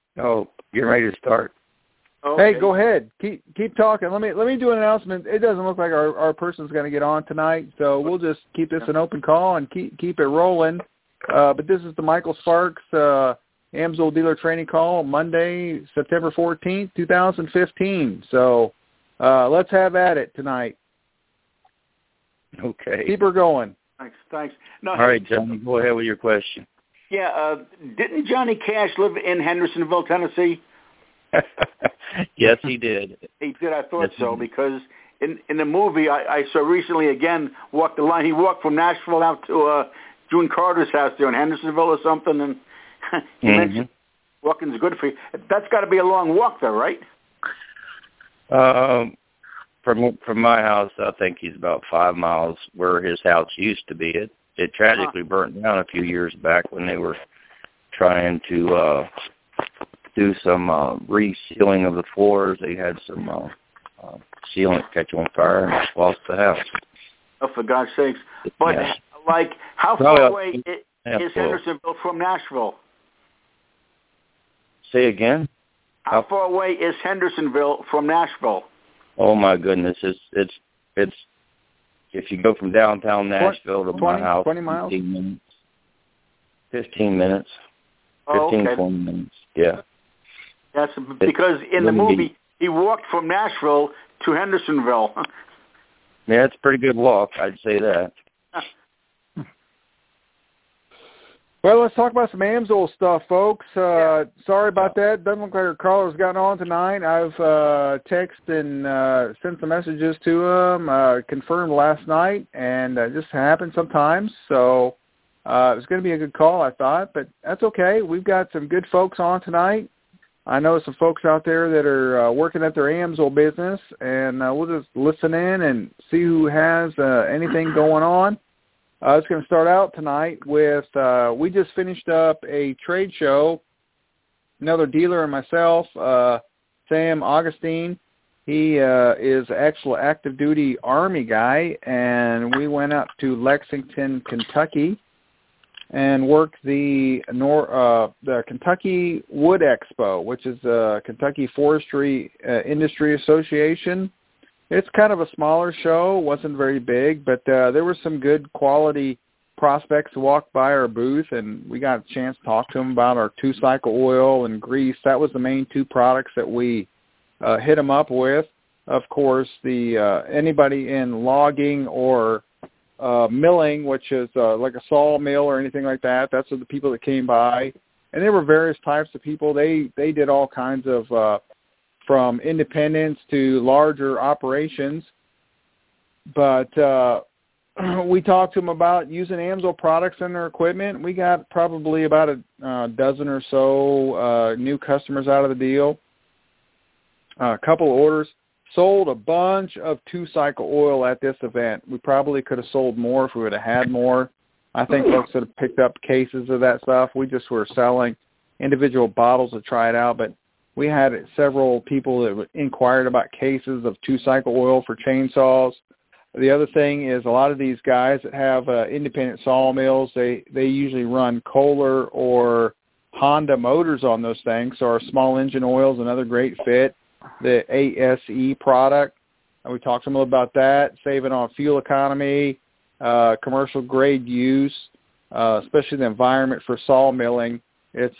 Oh, getting ready to start. Okay. Hey, go ahead. Keep talking. Let me do an announcement. It doesn't look like our person's going to get on tonight, so we'll just keep this an open call and keep it rolling. But this is the Michael Sparks AMSOIL dealer training call, Monday, September 14th, 2015. So let's have at it tonight. Okay. Keep her going. Thanks. No, all right, Johnny, go ahead with your question. Yeah, didn't Johnny Cash live in Hendersonville, Tennessee? Yes, he did. He did. I thought so because in the movie I saw recently again walked the line. He walked from Nashville out to June Carter's house there in Hendersonville or something, and he mentioned walking's good for you. That's got to be a long walk, though, right? From my house, I think he's about 5 miles where his house used to be. It tragically burnt down a few years back when they were trying to do some resealing of the floors. They had some sealant catch on fire and lost the house. Oh, for God's sakes. But, yes. like, how far away is Hendersonville from Nashville? Say again? How far away is Hendersonville from Nashville? Oh, my goodness. It's if you go from downtown Nashville to my house, 20 miles? 15 minutes. 15 minutes. Oh, 15, okay. 20 minutes, yeah. That's because in the movie, he walked from Nashville to Hendersonville. Yeah, it's a pretty good walk, I'd say that. Well, let's talk about some AMSOIL stuff, folks. Sorry about that. Doesn't look like our caller's gotten on tonight. I've texted and sent some messages to him, confirmed last night, and it just happens sometimes. So it was going to be a good call, I thought, but that's okay. We've got some good folks on tonight. I know some folks out there that are working at their AMSOIL business, and we'll just listen in and see who has anything going on. I was going to start out tonight with, we just finished up a trade show, another dealer and myself, Sam Augustine. He is an actual active duty Army guy, and we went up to Lexington, Kentucky, and worked the Kentucky Wood Expo, which is the Kentucky Forestry Industry Association. It's kind of a smaller show, wasn't very big, but there were some good quality prospects who walked by our booth, and we got a chance to talk to them about our two-cycle oil and grease. That was the main two products that we hit them up with. Of course, the anybody in logging or milling, which is like a sawmill or anything like that, that's the people that came by. And there were various types of people. They did all kinds of from independents to larger operations. But we talked to them about using AMSOIL products in their equipment. We got probably about a dozen or so new customers out of the deal, a couple of orders. Sold a bunch of two-cycle oil at this event. We probably could have sold more if we would have had more. I think folks would have picked up cases of that stuff. We just were selling individual bottles to try it out, but we had several people that inquired about cases of two-cycle oil for chainsaws. The other thing is a lot of these guys that have independent sawmills, they usually run Kohler or Honda motors on those things, so our small engine oil is another great fit. The ASE product, and we talked to them about that, saving on fuel economy, commercial grade use, especially the environment for sawmilling. It's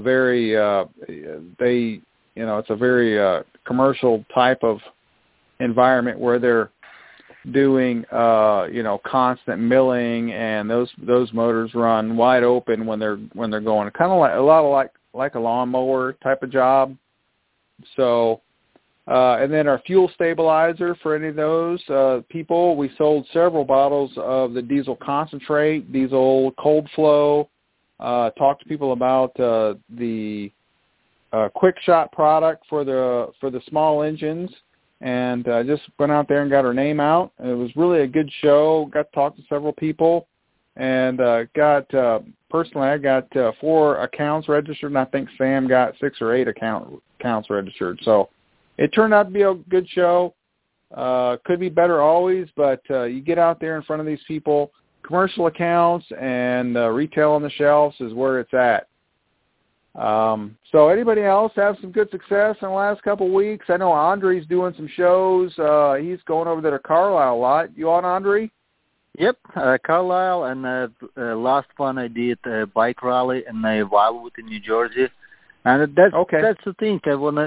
it's a very commercial type of environment where they're doing constant milling, and those motors run wide open when they're going, kind of like a lawnmower type of job. So. And then our fuel stabilizer for any of those people, we sold several bottles of the diesel concentrate, diesel cold flow, talked to people about the quick shot product for the small engines, and just went out there and got our name out. And it was really a good show. Got to talk to several people, and personally I got 4 accounts registered, and I think Sam got 6 or 8 accounts registered. So it turned out to be a good show. Could be better always, but you get out there in front of these people. Commercial accounts and retail on the shelves is where it's at. So anybody else have some good success in the last couple of weeks? I know Andre's doing some shows. He's going over there to Carlisle a lot. You on, Andre? Yep, Carlisle, and last one I did a bike rally in Wildwood in New Jersey. And that's the thing.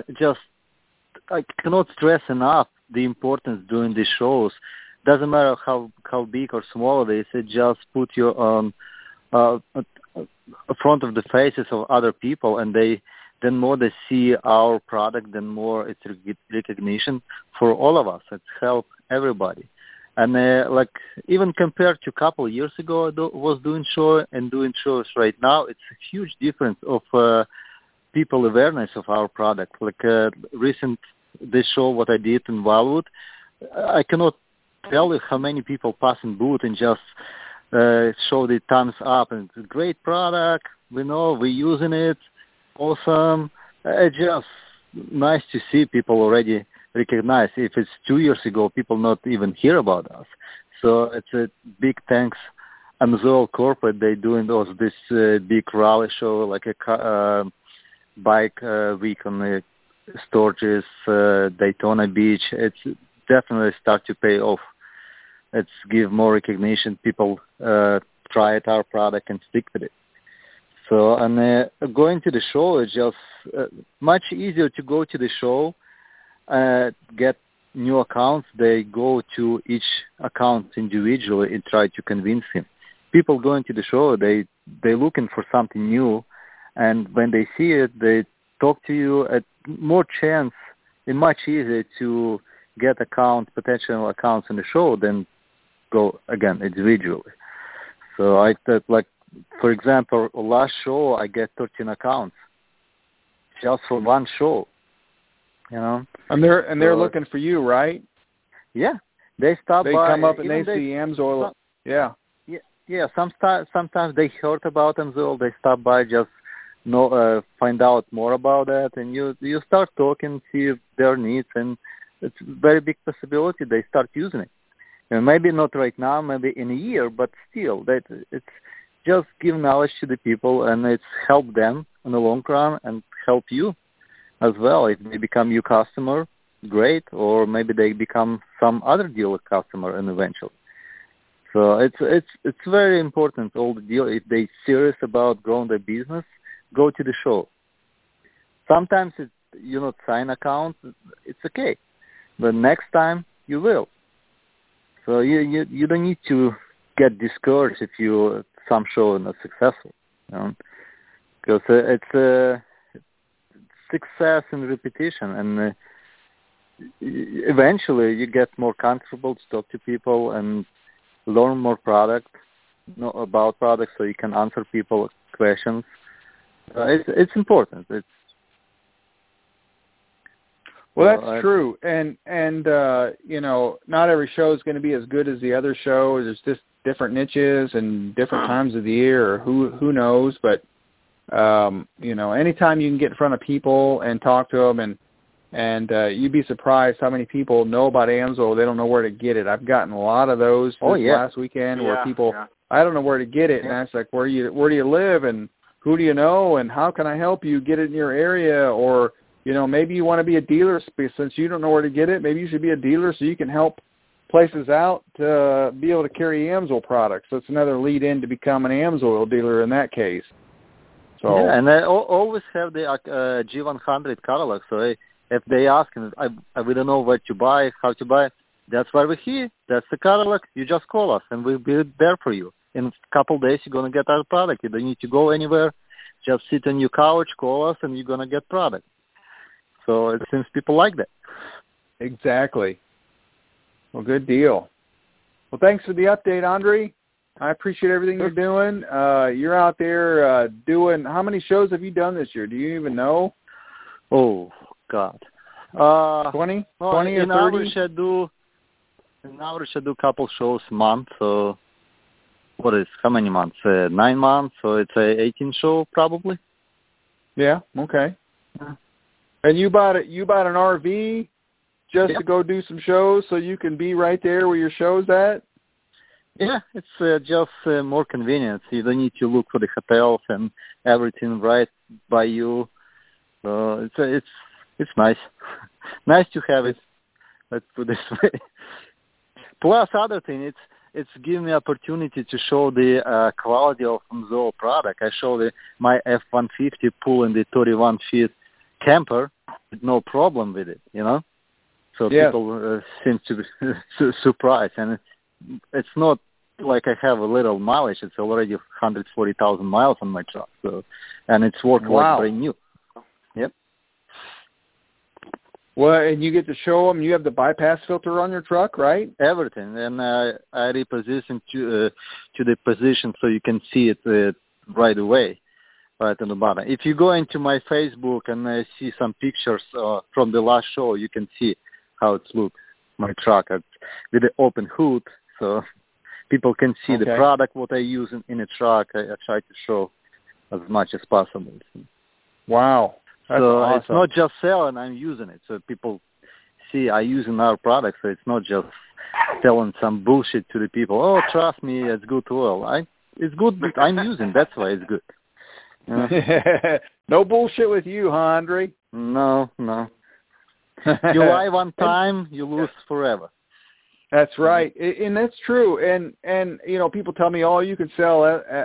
I cannot stress enough the importance doing these shows. Doesn't matter how big or small it is. It just put you on front of the faces of other people, and then more they see our product, then more it's recognition for all of us. It's help everybody. And even compared to a couple of years ago, I was doing shows right now, it's a huge difference of people awareness of our product. This show what I did in Wildwood, I cannot tell you how many people pass in booth and just show the thumbs up, and it's a great product. We know we're using it. Awesome. It's just nice to see people already recognize. If it's 2 years ago, people not even hear about us. So it's a big thanks. Amsoil Corporate, they doing this big rally show, like a bike week on the Sturgis, Daytona Beach. It's definitely start to pay off. It's give more recognition. People try it, our product, and stick with it. So, and going to the show is just much easier to go to the show, get new accounts. They go to each account individually and try to convince him. People going to the show, they're looking for something new, and when they see it, they talk to you. At more chance, it's much easier to get potential accounts in the show than go again individually. So I thought, for example, last show I get 13 accounts just for one show. And they're looking for you, right? Yeah, they stop by. They come up and they see Amsoil. Yeah. Yeah. Sometimes they heard about Amsoil. They stop by, just find out more about it, and you start talking, see their needs, and it's a very big possibility they start using it. And maybe not right now, maybe in a year, but still, it's just give knowledge to the people, and it's help them in the long run and help you as well. If they become your customer, great, or maybe they become some other dealer customer and eventually. So it's very important, all the deal. If they serious about growing their business, go to the show. Sometimes you not sign account, it's okay, but next time you will. So you don't need to get discouraged if some show is not successful, because it's success and repetition, and eventually you get more comfortable to talk to people and learn more know about products, so you can answer people questions. It's important. Well, that's true, and not every show is going to be as good as the other show. There's just different niches and different times of the year, or who knows. But anytime you can get in front of people and talk to them, and you'd be surprised how many people know about Amsoil. They don't know where to get it. I've gotten a lot of those last weekend where people, I don't know where to get it, and I was like, where do you live, and who do you know, and how can I help you get it in your area? Or maybe you want to be a dealer, since you don't know where to get it. Maybe you should be a dealer so you can help places out to be able to carry Amsoil products. So it's another lead in to become an Amsoil dealer in that case. So and I always have the G100 catalog. So if they ask, we don't know where to buy, how to buy, that's why we're here. That's the catalog. You just call us, and we'll be there for you. In a couple of days, you're going to get our product. You don't need to go anywhere. Just sit on your couch, call us, and you're going to get product. So it seems people like that. Exactly. Well, good deal. Well, thanks for the update, Andre. I appreciate everything you're doing. You're out there doing, how many shows have you done this year? Do you even know? Oh, God. 20? Well, 20 or 30? Average I do a couple shows a month. So how many months? 9 months. So it's a 18 show probably. Yeah. Okay. Yeah. And you bought an RV just to go do some shows, so you can be right there where your show's at? Yeah, it's just more convenient. You don't need to look for the hotels and everything right by you. So it's nice. Nice to have it. Let's put it this way. Plus, other thing, it's giving me opportunity to show the quality of AMSOIL product. I show my F-150 pull in the 31 feet camper with no problem with it, So people seem to be surprised, and it's not like I have a little mileage. It's already 140,000 miles on my truck, and it's working like brand new. Yep. Well, and you get to show them you have the bypass filter on your truck, right? Everything, and I reposition to the position so you can see it right away, right on the bottom. If you go into my Facebook and see some pictures from the last show, you can see how it looks, my truck with the open hood, so people can see the product, what I use in a truck. I try to show as much as possible. Wow. That's awesome. It's not just selling, I'm using it. So people see I using our product, so it's not just selling some bullshit to the people. Oh, trust me, it's good oil. It's good, but I'm using. That's why it's good. No bullshit with you, huh, Andre? No. You lie one time, you lose forever. That's right, and that's true. And people tell me, oh, you can sell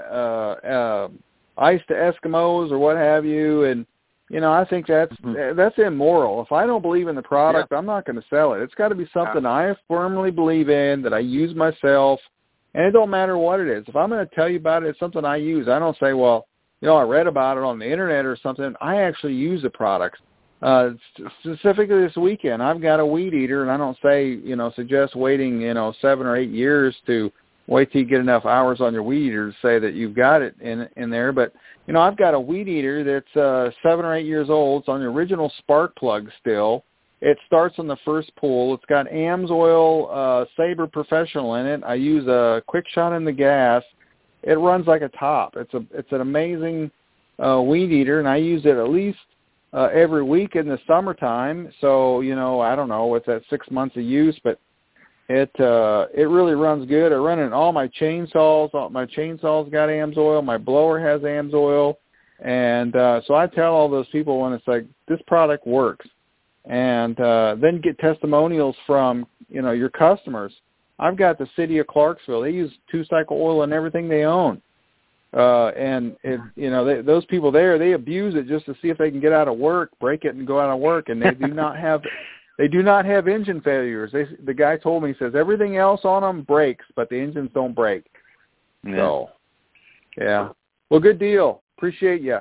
ice to Eskimos or what have you, and I think that's immoral. If I don't believe in the product, I'm not going to sell it. It's got to be something I firmly believe in, that I use myself, and it don't matter what it is. If I'm going to tell you about it, it's something I use. I don't say, well, I read about it on the internet or something. I actually use the products. Specifically this weekend, I've got a weed eater, and I don't say, suggest waiting, 7 or 8 years to wait till you get enough hours on your weed eater to say that you've got it in there. But, I've got a weed eater that's 7 or 8 years old. It's on the original spark plug still. It starts on the first pull. It's got AMSOIL Sabre Professional in it. I use a quick shot in the gas. It runs like a top. It's an amazing weed eater, and I use it at least every week in the summertime. So, I don't know, what's that, 6 months of use, but it really runs good. I run it in all my chainsaws. My chainsaws got AMSOIL. My blower has AMSOIL. And so I tell all those people when it's like, this product works. And then get testimonials from, your customers. I've got the city of Clarksville. They use two-cycle oil in everything they own. And those people there, they abuse it just to see if they can get out of work, break it and go out of work. And they do not have engine failures. The guy told me, he says, everything else on them breaks, but the engines don't break. Yeah. So, yeah. Well, good deal. Appreciate you.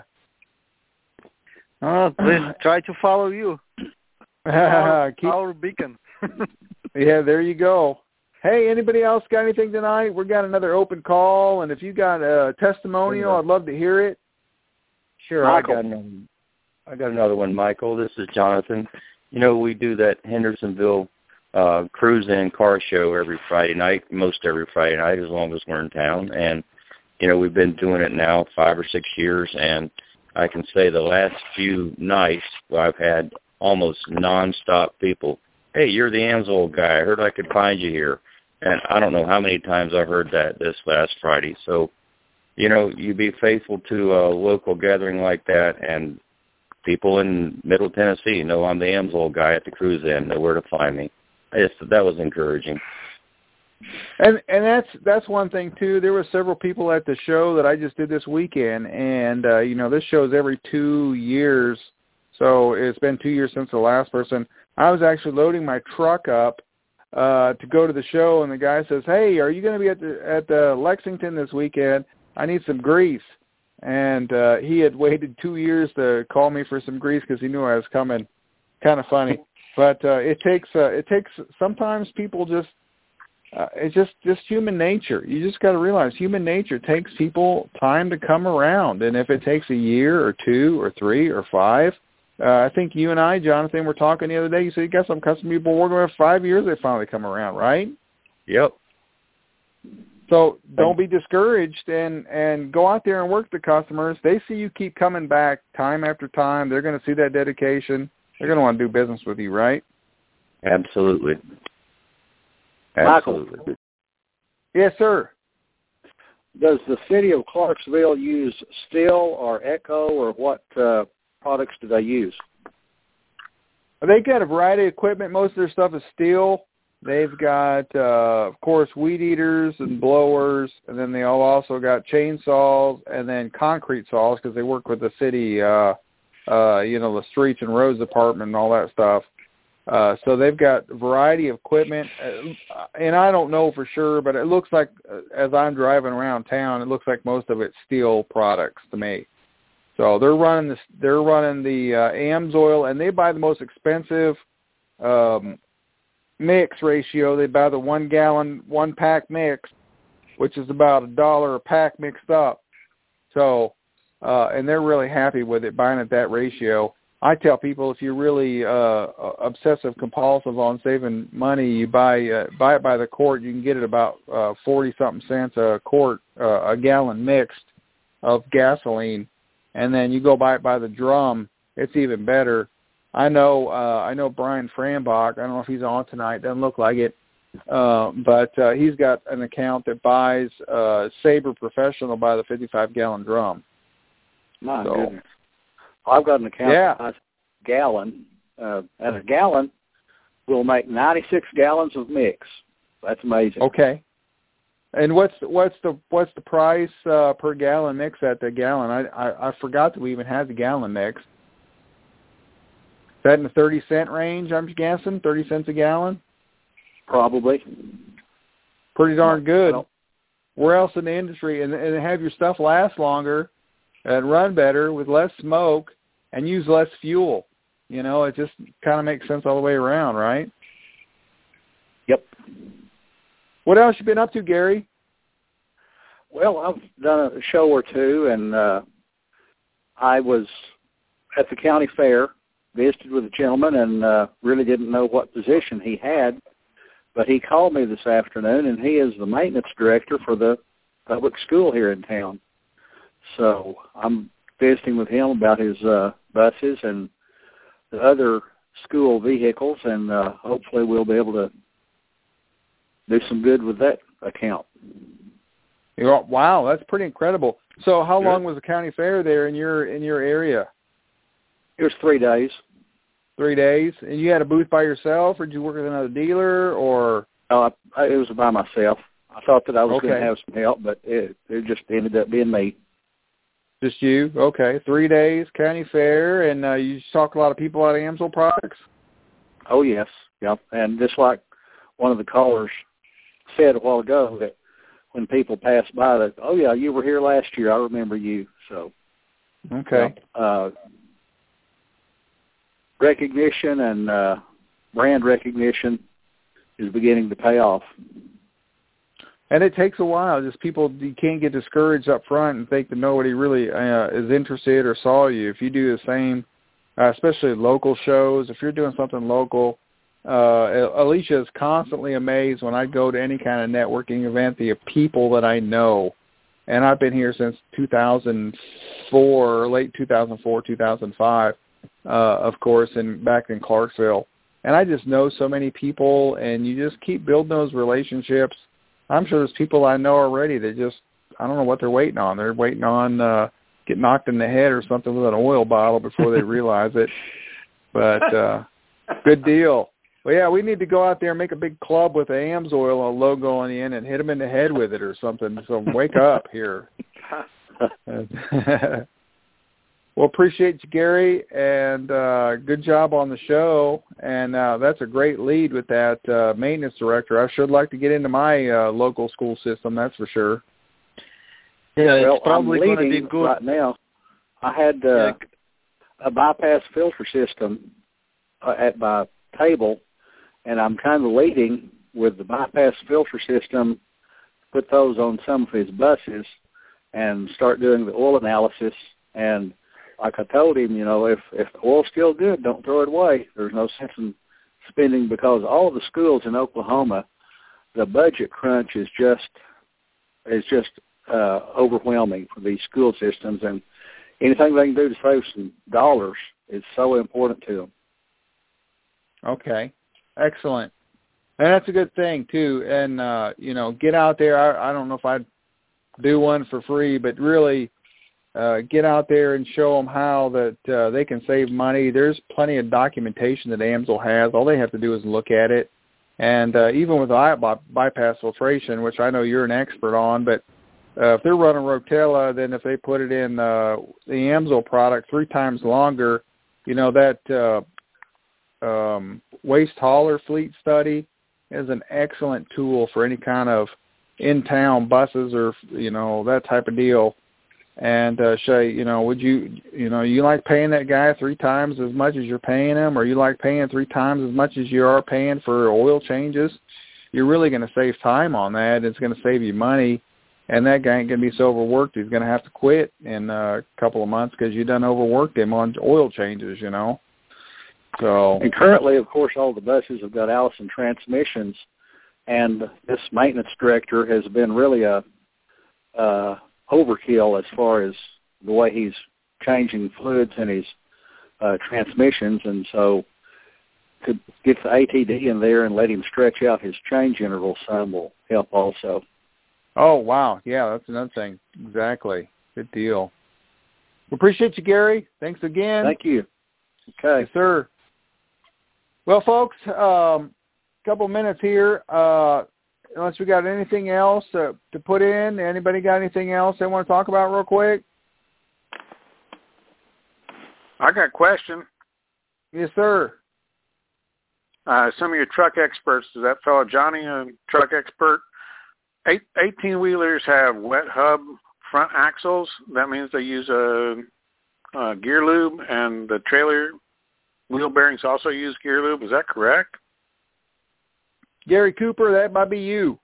Please try to follow you. Our beacon. Yeah, there you go. Hey, anybody else got anything tonight? We got another open call, and if you got a testimonial, I'd love to hear it. Sure, Michael. I got another one, Michael. This is Jonathan. We do that Hendersonville cruise-in car show every Friday night, most every Friday night, as long as we're in town. And, we've been doing it now 5 or 6 years, and I can say the last few nights I've had almost nonstop people. Hey, you're the AMSOIL guy. I heard I could find you here. And I don't know how many times I've heard that this last Friday. So, you be faithful to a local gathering like that, and people in Middle Tennessee know I'm the AMSOIL guy at the cruise-in, know where to find me. That was encouraging. And that's one thing, too. There were several people at the show that I just did this weekend, and, this show's every 2 years. So it's been 2 years since the last person. I was actually loading my truck up to go to the show, and the guy says, hey, are you going to be at the Lexington this weekend? I need some grease. And he had waited 2 years to call me for some grease because he knew I was coming. Kind of funny. But it takes sometimes people just, it's just human nature. You just got to realize human nature takes people time to come around. And if it takes a year or 2 or 3 or 5, I think you and I, Jonathan, were talking the other day. You said you got some custom people working with 5 years. They finally come around, right? Yep. So don't be discouraged and go out there and work the customers. They see you keep coming back time after time. They're going to see that dedication. They're going to want to do business with you, right? Absolutely. Michael. Yes, sir. does the city of Clarksville use Stihl or Echo, or what products do they use? They got a variety of equipment. Most of their stuff is Stihl. They've got, of course, weed eaters and blowers, and then they all also got chainsaws and then concrete saws because they work with the city, the streets and roads department and all that stuff. So they've got a variety of equipment, and I don't know for sure, but it looks like, as I'm driving around town, it looks like most of it's Stihl products to me. So they're running the AMSOIL, and they buy the most expensive mix ratio. They buy the 1 gallon, 1 pack mix, which is about $1 a pack mixed up. So, and they're really happy with it, buying at that ratio. I tell people, if you're really obsessive compulsive on saving money, you buy it by the quart. You can get it about 40-something cents a quart, a gallon mixed of gasoline, and then you go buy it by the drum. It's even better. I know Brian Frambach. I don't know if he's on tonight. Doesn't look like it, but he's got an account that buys Sabre Professional by the 55-gallon drum. My goodness. I've got an account that buys a gallon, and a gallon will make 96 gallons of mix. That's amazing. Okay. And what's the price per gallon mix at the gallon? I forgot that we even had the gallon mix. Is that in the 30-cent range, I'm guessing? 30 cents a gallon? Probably. Pretty darn good. Where else in the industry? And have your stuff last longer and run better with less smoke and use less fuel. It just kind of makes sense all the way around, right? Yep. What else you been up to, Gary? Well, I've done a show or two, and I was at the county fair, visited with a gentleman, and really didn't know what position he had, but he called me this afternoon, and he is the maintenance director for the public school here in town. So I'm visiting with him about his buses and the other school vehicles, and hopefully we'll be able to do some good with that account. Wow, that's pretty incredible. So how long was the county fair there in your area? It was 3 days. 3 days? And you had a booth by yourself, or did you work with another dealer, or? No, it was by myself. I thought that I was going to have some help, but it just ended up being me. Just you? Okay. 3 days, county fair, and you talk a lot of people out of AMSOIL products? Oh, yes. Yep. And just like one of the callers said a while ago, that when people pass by, that, oh, yeah, you were here last year. I remember you. So, okay. Recognition and brand recognition is beginning to pay off. And it takes a while. Just people, you can't get discouraged up front and think that nobody really is interested or saw you. If you do the same, especially local shows, if you're doing something local, Alicia is constantly amazed when I go to any kind of networking event, the people that I know. And I've been here since 2004, late 2004, 2005, of course, and back in Clarksville. And I just know so many people, and you just keep building those relationships. I'm sure there's people I know already that just, I don't know what they're waiting on. They're waiting on get knocked in the head or something with an oil bottle before they realize it. But good deal. Well, yeah, we need to go out there and make a big club with the AMSOIL logo on the end and hit them in the head with it or something. So wake up here. Well, appreciate you, Gary, and good job on the show. And that's a great lead with that maintenance director. I should like to get into my local school system, that's for sure. Yeah, well, it's probably I'm going to be good. Right now, I had a bypass filter system at my table, and I'm kind of leading with the bypass filter system, put those on some of his buses, and start doing the oil analysis. And like I told him, if the oil's still good, don't throw it away. There's no sense in spending, because all of the schools in Oklahoma, the budget crunch is just overwhelming for these school systems, and anything they can do to save some dollars is so important to them. Okay, excellent. And that's a good thing too. And get out there. I don't know if I'd do one for free, but really get out there and show them how that they can save money. There's plenty of documentation that AMSL has. All they have to do is look at it. And even with bypass filtration, which I know you're an expert on, but if they're running Rotella, then if they put it in the AMSL product 3 times longer, you know, that waste hauler fleet study is an excellent tool for any kind of in-town buses or, you know, that type of deal. And say, you know, would you like paying that guy 3 times as much as you're paying him, or you like paying 3 times as much as you are paying for oil changes? You're really going to save time on that. It's going to save you money, and that guy ain't going to be so overworked. He's going to have to quit in a couple of months because you done overworked him on oil changes, you know. So, and currently, of course, all the buses have got Allison transmissions, and this maintenance director has been really a overkill as far as the way he's changing fluids in his transmissions, and so could get the ATD in there and let him stretch out his change interval some will help also. Oh, wow. Yeah, that's another thing. Exactly. Good deal. We appreciate you, Gary. Thanks again. Thank you. Okay. Yes, sir. Well, folks, couple minutes here. Unless we got anything else to put in. Anybody got anything else they want to talk about real quick? I got a question. Yes, sir. Some of your truck experts, is that fellow Johnny a truck expert? 18-wheelers have wet hub front axles. That means they use a gear lube, and the trailer wheel bearings also use gear lube. Is that correct? Gary Cooper, that might be you.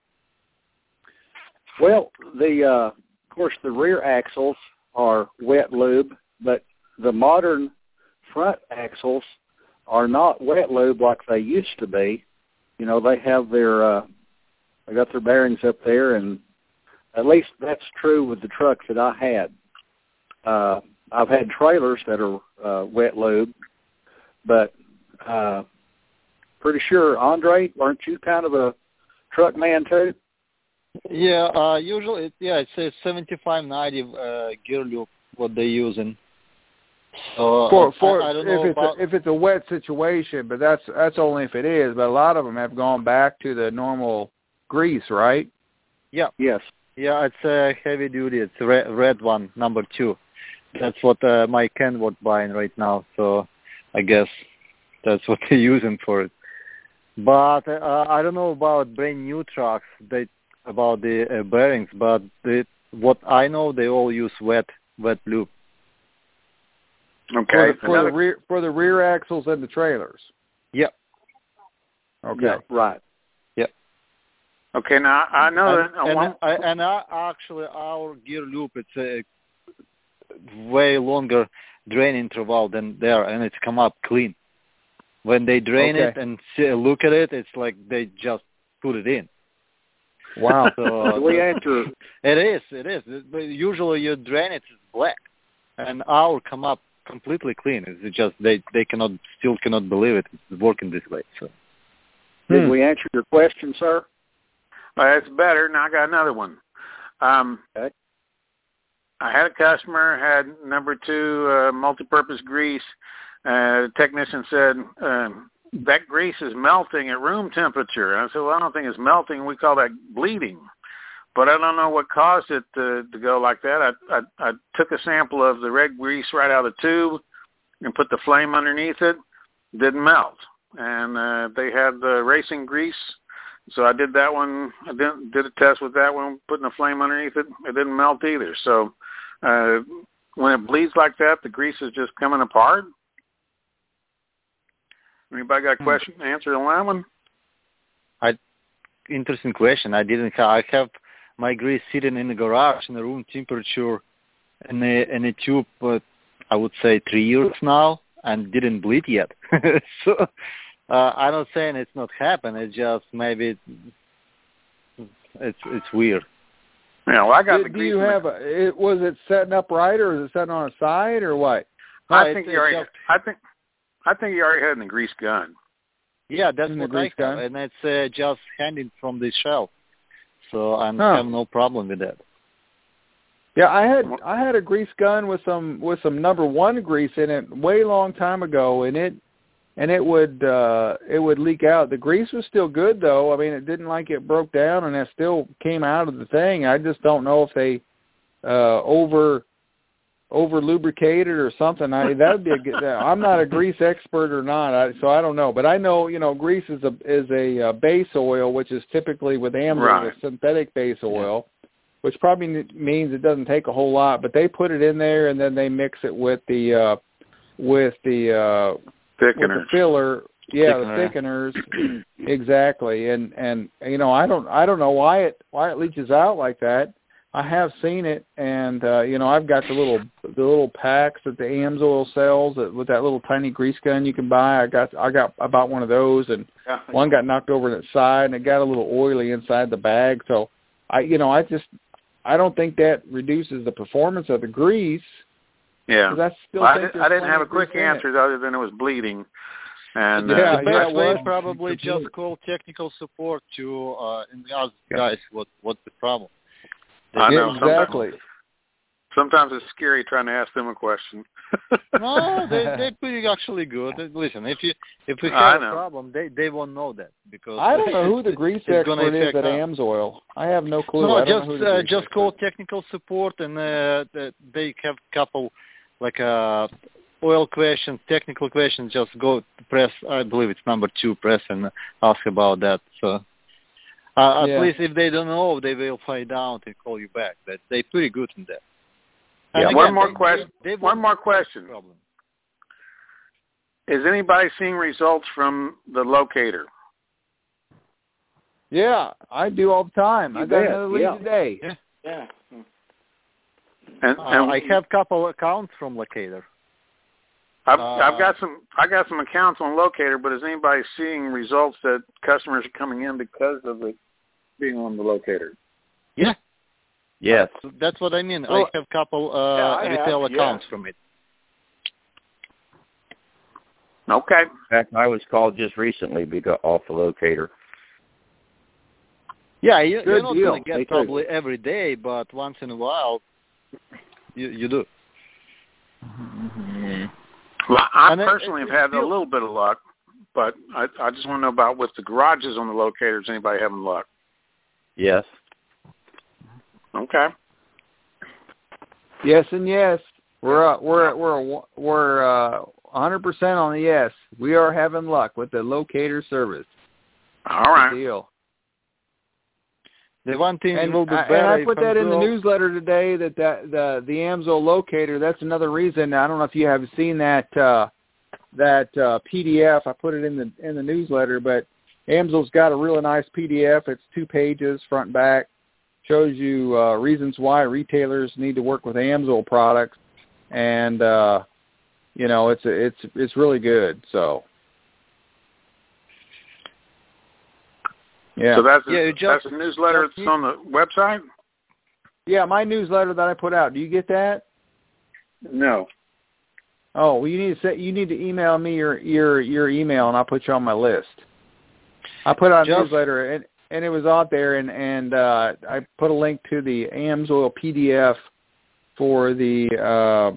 Well, of course, the rear axles are wet lube, but the modern front axles are not wet lube like they used to be. You know, they have they got their bearings up there, and at least that's true with the truck that I had. I've had trailers that are wet lube, but pretty sure, Andre, aren't you kind of a truck man too? Yeah, usually, it says 75-90 gear lube, what they're using. So I don't know if it's a wet situation, but that's only if it is. But a lot of them have gone back to the normal grease, right? Yeah. Yes. Yeah, it's heavy duty. It's red one, number 2. That's what my Kenworth buying right now. So I guess that's what they're using for it. But I don't know about brand new trucks, about the bearings, but what I know, they all use wet lube. Okay. For the rear axles and the trailers. Yep. Okay. Yeah, right. Yep. Okay. Now I know actually our gear lube, it's a way longer drain interval than there, and it's come up clean. When they drain it and look at it, it's like they just put it in. Wow. So we answer. It is. But usually you drain it, it's black, and our come up completely clean. It's just they still cannot believe it. It's working this way. So. Did we answer your question, sir? That's better. Now I got another one. Okay. I had a customer had number 2 multi-purpose grease. The technician said that grease is melting at room temperature. And I said, well, I don't think it's melting. We call that bleeding. But I don't know what caused it to go like that. I took a sample of the red grease right out of the tube and put the flame underneath it. Didn't melt. And they had the racing grease. So I did that one. I did a test with that one, putting the flame underneath it. It didn't melt either. So when it bleeds like that, the grease is just coming apart. Anybody got a question to answer on that one? Interesting question. I have my grease sitting in the garage in the room temperature in a tube, but I would say 3 years now, and didn't bleed yet. So I'm not saying it's not happened. It's just maybe it's weird. Yeah, well, I got the grease. Do you have was it setting up right, or is it setting on a side, or what? I think you already had in the grease gun. Yeah, that's what I have, and it's just handed from the shelf. So I have no problem with that. Yeah, I had a grease gun with some number 1 grease in it way long time ago, and it would leak out. The grease was still good though. I mean, it didn't like it broke down, and it still came out of the thing. I just don't know if they over lubricated or something. That would be a good. I'm not a grease expert or not, so I don't know. But I know grease is a base oil, which is typically with AMSOIL a synthetic base oil, which probably means it doesn't take a whole lot. But they put it in there, and then they mix it with the thickeners. With the filler. Yeah, the thickeners. Exactly. And I don't know why it leaches out like that. I have seen it, and I've got the little packs that the AMSOIL sells with that little tiny grease gun you can buy. I bought one of those, and one got knocked over on its side, and it got a little oily inside the bag. So I don't think that reduces the performance of the grease. Yeah, I didn't have a quick answer other than it was bleeding. And the best way probably just call technical support to and ask guys what's the problem. I know exactly. Sometimes it's scary trying to ask them a question. No, they're pretty actually good. Listen, if we have a problem, they won't know that because I don't know who the grease expert is at AMSOIL. I have no clue. No, just call technical support, and they have a couple oil questions, technical questions. Just go press. I believe it's number 2. Press and ask about that. So. At least if they don't know, they will find out and call you back. That they're pretty good in that. Yeah. One more question. Problem. Is anybody seeing results from the locator? Yeah, I do all the time. I got another lead today. Yeah. And I have a couple accounts from locator. I've got some accounts on locator, but is anybody seeing results that customers are coming in because of it being on the locator? Yeah. Yes. That's what I mean. I have a couple retail accounts from it. Okay. In fact, I was called just recently off the locator. Yeah, you're not going to get probably every day, but once in a while, you do. Well, I personally have had a little bit of luck, but I just want to know about with the garages on the locators. Anybody having luck? Yes. Okay. Yes and yes. We're 100% on the yes. We are having luck with the locator service. All right. Good deal. The one thing and will be better. And I put that in the newsletter today that the AMSOIL locator. That's another reason. I don't know if you have seen that PDF. I put it in the newsletter, but AMSOIL's got a really nice PDF. It's 2 pages, front and back. Shows you reasons why retailers need to work with AMSOIL products, and it's really good. So. Yeah. So that's a newsletter that's on the website? Yeah, my newsletter that I put out. Do you get that? No. Oh, well, you need to email me your email, and I'll put you on my list. I put out a newsletter, and it was out there, and I put a link to the AMSOIL PDF for the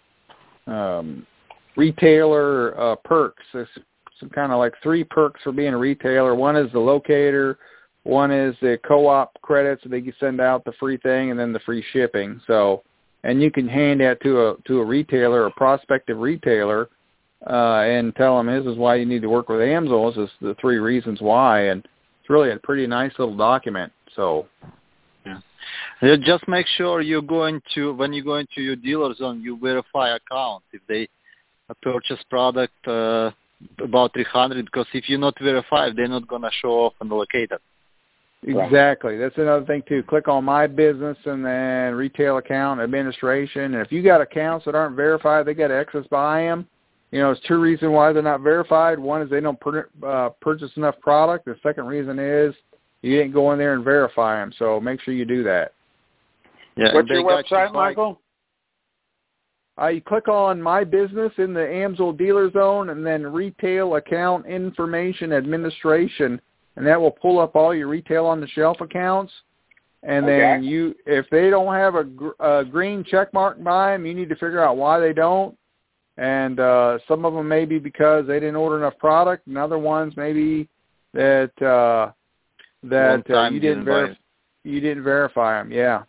retailer perks. Some kind of 3 perks for being a retailer. One is the locator, one is the co-op credits, so they can send out the free thing, and then the free shipping. So, and you can hand that to a retailer, a prospective retailer, and tell them this is why you need to work with AMSOIL. This is the 3 reasons why, and it's really a pretty nice little document. So, yeah. Just make sure when you go into your dealer zone, you verify account if they purchase product. About 300, because if you're not verified, they're not going to show off on the locator. Exactly. That's another thing, too. Click on My Business and then Retail Account Administration. And if you got accounts that aren't verified, they got excess by them. There's 2 reasons why they're not verified. One is they don't purchase enough product. The second reason is you didn't go in there and verify them. So make sure you do that. Yeah. What's your website, Michael? You click on My Business in the AMSOIL dealer zone, and then Retail Account Information Administration, and that will pull up all your retail on the shelf accounts. And then if they don't have a green check mark by them, you need to figure out why they don't. And some of them may be because they didn't order enough product, and other ones maybe that you didn't verify them. Yeah.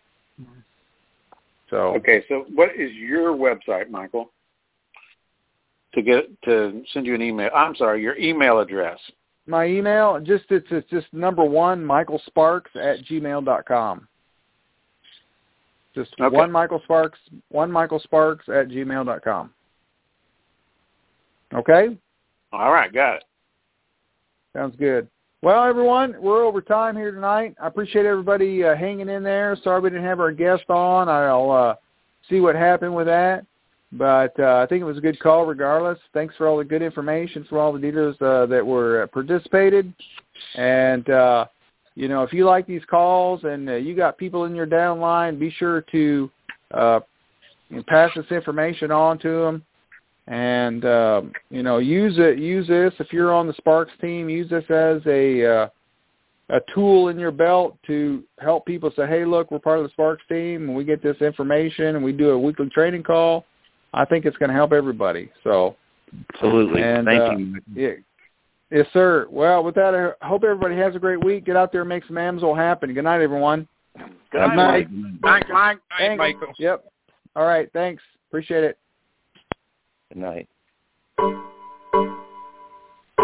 So okay. So what is your website, Michael? To send you an email. I'm sorry, your email address. My email, it's just number 1, michaelsparks@gmail.com. Just okay. one Michael Sparks @gmail.com. Okay? All right, got it. Sounds good. Well, everyone, we're over time here tonight. I appreciate everybody hanging in there. Sorry we didn't have our guest on. I'll see what happened with that. But I think it was a good call regardless. Thanks for all the good information from all the dealers that were participated. And, if you like these calls and you got people in your downline, be sure to pass this information on to them. And, use this. If you're on the Sparks team, use this as a tool in your belt to help people say, hey, look, we're part of the Sparks team, and we get this information, and we do a weekly training call. I think it's going to help everybody. So, absolutely. And, thank you. Yeah. Yes, sir. Well, with that, I hope everybody has a great week. Get out there and make some AMSOIL happen. Good night, everyone. Good night, Mike. Mike. Thanks. Michael. Yep. All right. Thanks. Appreciate it. Good night.